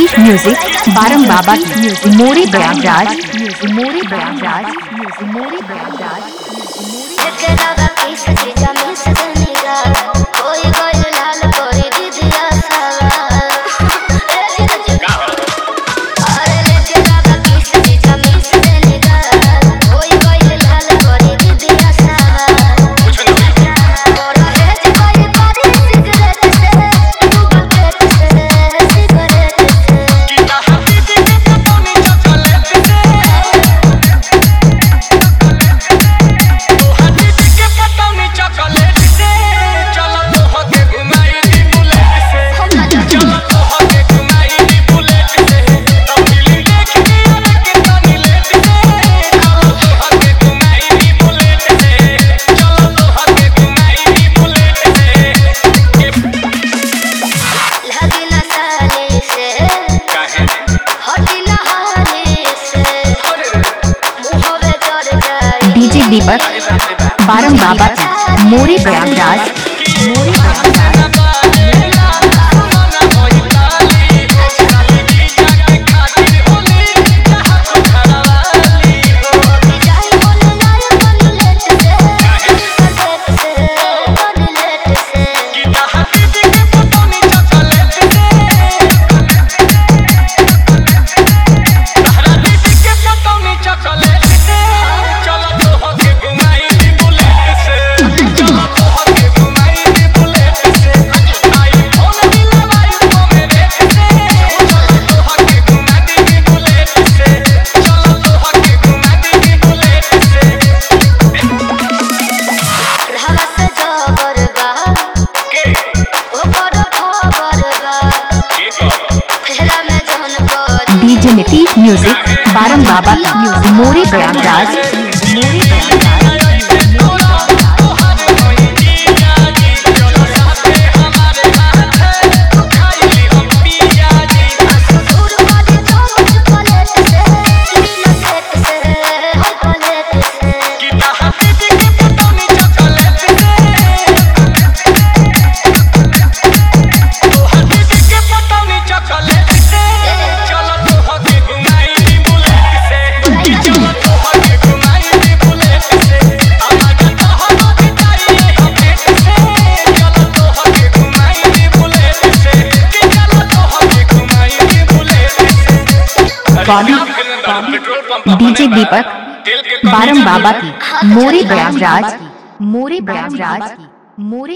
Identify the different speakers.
Speaker 1: Nitish music बारम बाबा की मोरी प्रयागराज मोरी प्रयागराज मोरी प्रयागराज डीजे दीपक बारम बाबा की मोरी प्रयागराज मोरी प्रयागराज डीजे नीतीश म्यूजिक बारम बाबा की मोरी प्रयागराज मोरी प्रयागराज डीजे दीपक बारम बाबा की मोरी प्रयागराज मोरी प्रयागराज मोरी